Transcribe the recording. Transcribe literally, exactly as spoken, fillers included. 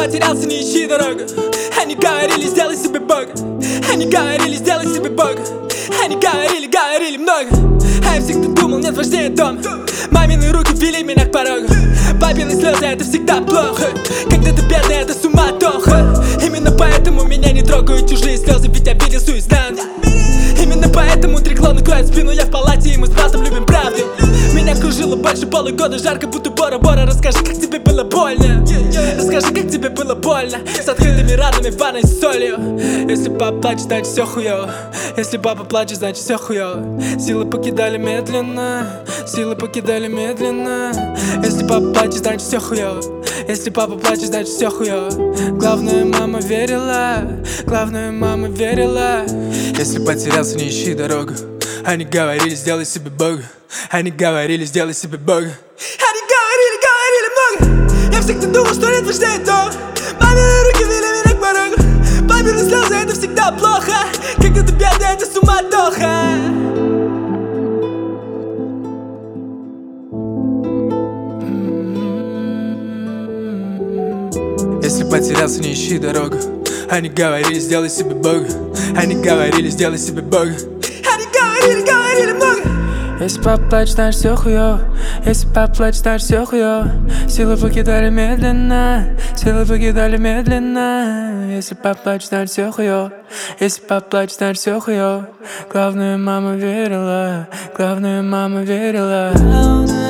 потерялся, не ищи дорогу. Они говорили, сделай себе бога. Они говорили, сделай себе бога. Они говорили, говорили много. А я всегда думал, нет важнее дома. Мамины руки вели меня к порогу. Папины слезы, это всегда плохо. Когда ты бедный, это суматоха. Именно поэтому меня не трогают чужие слезы, ведь я видел всю изнанку. Именно поэтому три клона кроют спину. Я в палате, и мы с братом любим правду. Меня кружило больше полугода, жарко, будто Бора-Бора. Расскажи, как тебе было больно. Расскажи, как тебе было больно. С открытыми ранами, в ванной с солью. Если папа плачет, значит все хуёво. Если папа плачет, значит все хуёво. Силы покидали медленно. Силы покидали медленно. Если папа плачет, значит все хуёво. Если папа плачет, значит все хуёво. Главное, мама верила. Главное, мама верила. Если потерялся, не ищи дорогу. Они говорили, сделай себе бога. Они говорили, сделай себе бога. Они говорили, говорили много. Я всегда думал, что нет важнее дома. Мамины руки вели меня к порогу. Папины слезы, это всегда плохо. Когда ты бедный, это суматоха. Если потерялся, не ищи дорогу. Они говорили, сделай себе бога. Они говорили, сделай себе бога. Они говорили, говорили много. Если папа плачет, значит все хуёво. Если папа плачет, значит все хуёво. Силы покидали медленно. Силы покидали медленно. Если папа плачет, значит все хуёво. Если папа плачет, значит все хуёво. Главное, мама верила. Главное, мама верила.